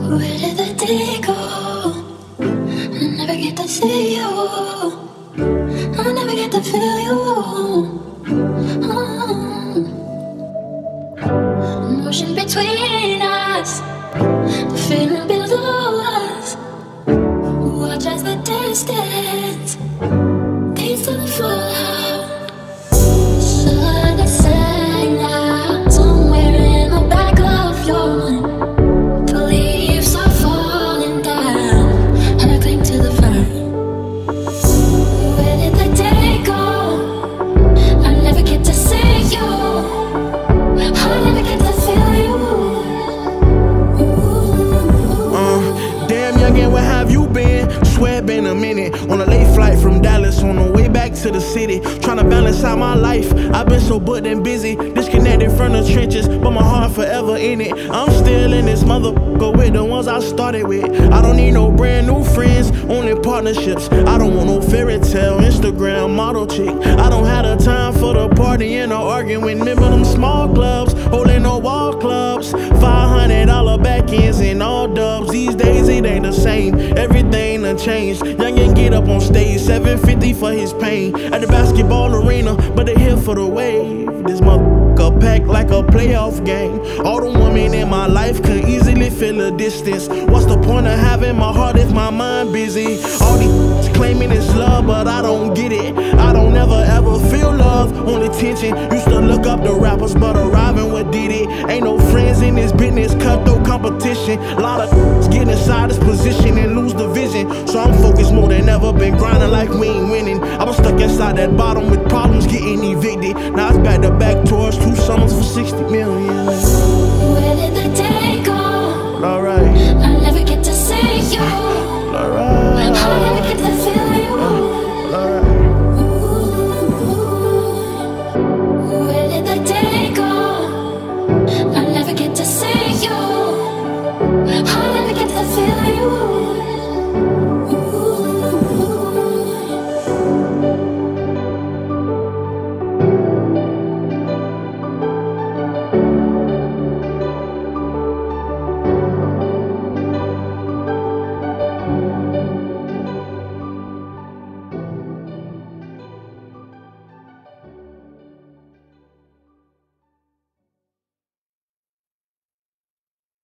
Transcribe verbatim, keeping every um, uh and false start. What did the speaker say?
Where did the day go? I never get to see you. I never get to feel you. Oh. Motion between us, the feeling below us. Watch as the distance leads to the fallout. Sun is setting now, somewhere in the back of your mind. The leaves are falling down, and I cling to the vine. Where did the day go? I never get to see you. I never get to feel you. Uh, damn youngin', where have you been? Swear been a minute. On a late flight from Dallas, on the way back to the city, trying to balance out my life. I've been so booked and busy, disconnected from the trenches, but my heart forever in it. I'm still in this motherfucker with the ones I started with. I don't need no brand new friends, only partnerships. I don't want no fairy tale Instagram model chick. I don't have the time for the party and the arguing. Remember them small clubs, holding no wall clubs, five hundred dollar back ends and all dubs. These days it ain't the same, everything done changed. Youngin' get up on stage, seven fifty for his pain at the basketball arena, but they here for the wave. This motherfucker packed like a playoff game. All the women in my life could easily feel a distance. What's the point of having my heart if my mind busy? All these claiming it's love, but I don't get it. I don't ever ever feel love, only tension. Used to look up the rappers, but arriving what did it? Ain't no friends in this business, cutthroat competition. A lot of get inside this position and lose the vision. So I'm focused more than ever, been grinding like we ain't winning. I was stuck inside that bottom with problems getting evicted. Now it's back to back tours, two summers for sixty million. Where did the day go?